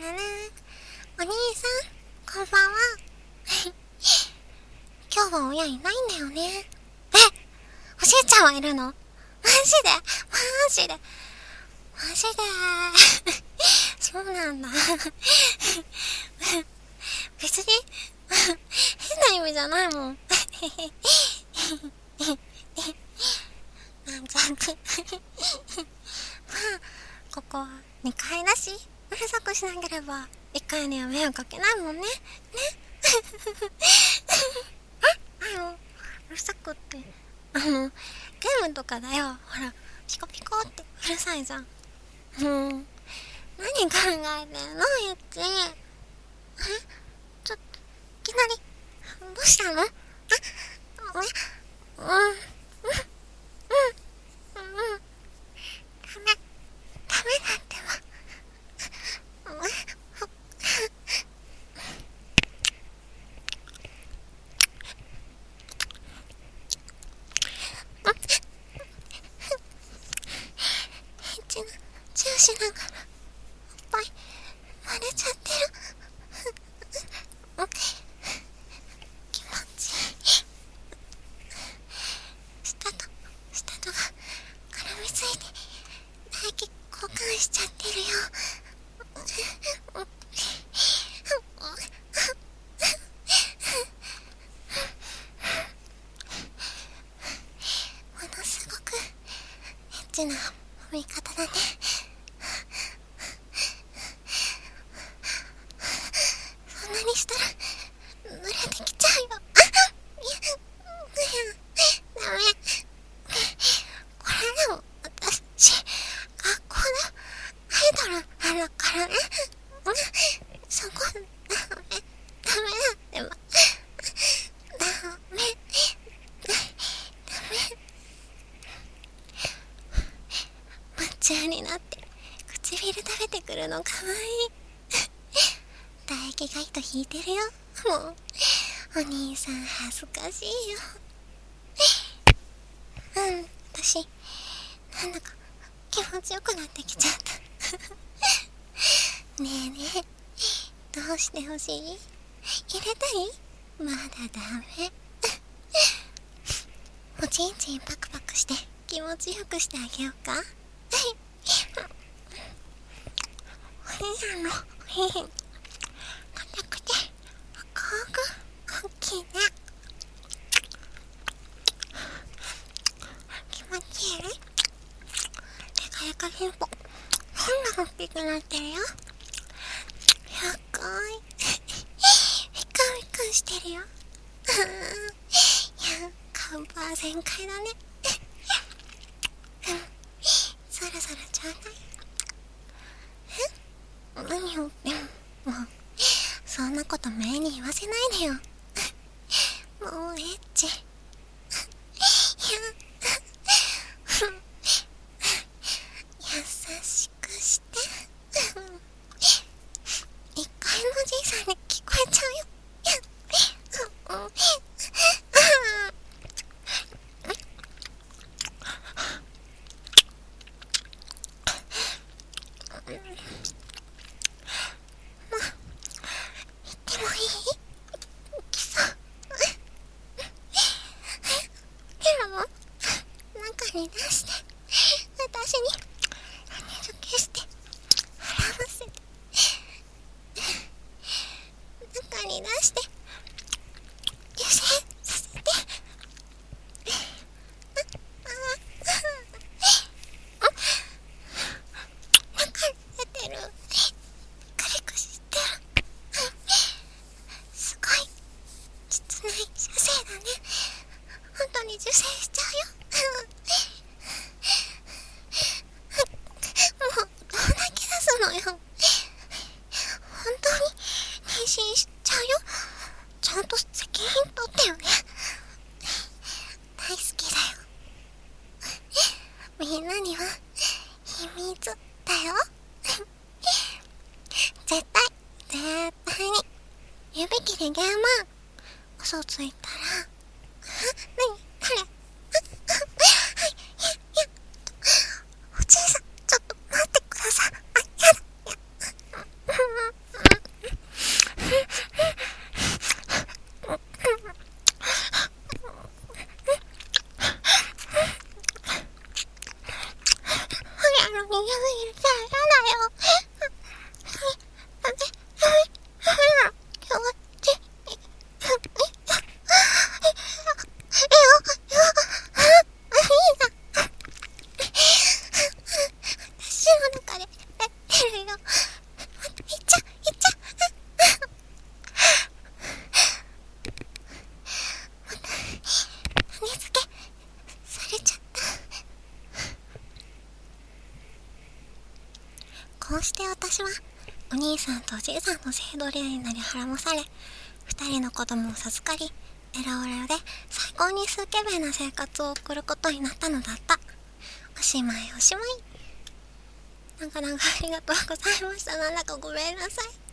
ね。お兄さん、こんばんは。今日は親いないんだよね。おじいちゃんはいるの？マジでそうなんだ。別に変な意味じゃないもん。なんちゃく。まあここは2階だし、うるさくしなければ1階には迷惑かけないもんね。うるさくってゲームとかだよ。ほらピコピコってうるさいじゃん。何考えてんのゆっち。ちょっといきなりどうしたの？ダメだってば。チューしながらおっぱい割れちゃってる。気持ちいい。舌とが絡みついて唾液交換しちゃってるよ。ものすごくエッチな踏み方だね。そんなにしたら濡れてきちゃうよ。ダメ。これでも私学校のアイドルなんだからね。そこダメだってば。ダメ夢中になって唇食べてくるのかわいい。唾液が糸引いてるよ。もうお兄さん恥ずかしいよ。私なんだか気持ちよくなってきちゃった。ねえねえ、どうしてほしい？入れたい？まだダメ。おちんちんパクパクして気持ちよくしてあげようか。お兄さんの硬くて赤く大きいね。気持ちいい？でかピンポほんな大きくなってるよ。すごい。ピカピカしてるよ。いや、カウパー全開だね。そろそろちょうだい。何をってもうそんなこと前に言わせないでよ。もうエッチ。優しくして。一階のおじいさんに聞こえちゃうよ。言ってもいい？キスケロも中に出して私にエネルギーして払わせて、中に出して油性させて。中出てる。クリクしてる。すごい実内射精だね。本当に受精しちゃうよ。もうどんだけ出すのよ。本当に妊娠しちゃうよ。ちゃんと責任取ってよね。大好きだよ。みんなには秘密だよ。絶対に指切りゲーマー。嘘ついたら誰おじいさん、ちょっと待ってください。やだ。こうして私はお兄さんとおじいさんの性奴隷になり孕まされ、二人の子供を授かり、エラオラで最高にスーケベな生活を送ることになったのだった。おしまいおしまい。なんかありがとうございました。なんだかごめんなさい。